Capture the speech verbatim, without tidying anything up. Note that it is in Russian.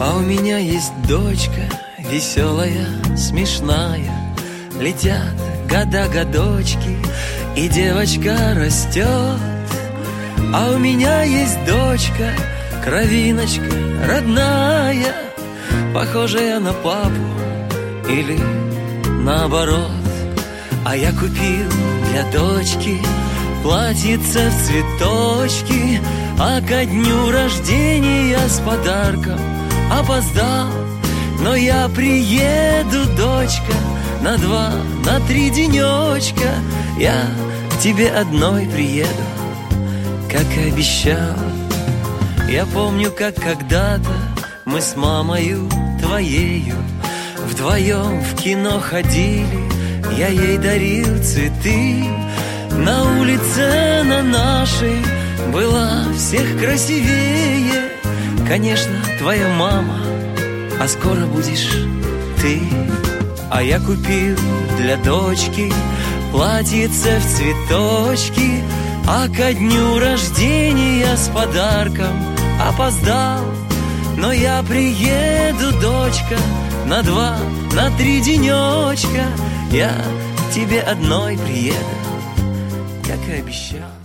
А у меня есть дочка веселая, смешная. Летят года-годочки, и девочка растет. А у меня есть дочка, кровиночка родная, похожая на папу или наоборот. А я купил для дочки платьице в цветочки, а ко дню рождения с подарком опоздал. Но я приеду, дочка, на два, на три денечка. Я к тебе одной приеду, как и обещал. Я помню, как когда-то мы с мамою твоею вдвоем в кино ходили. Я ей дарил цветы. На улице на нашей была всех красивее, конечно, твоя мама, а скоро будешь ты. А я купил для дочки платьице в цветочки, а ко дню рождения с подарком опоздал. Но я приеду, дочка, на два, на три денечка. Я к тебе одной приеду, как и обещал.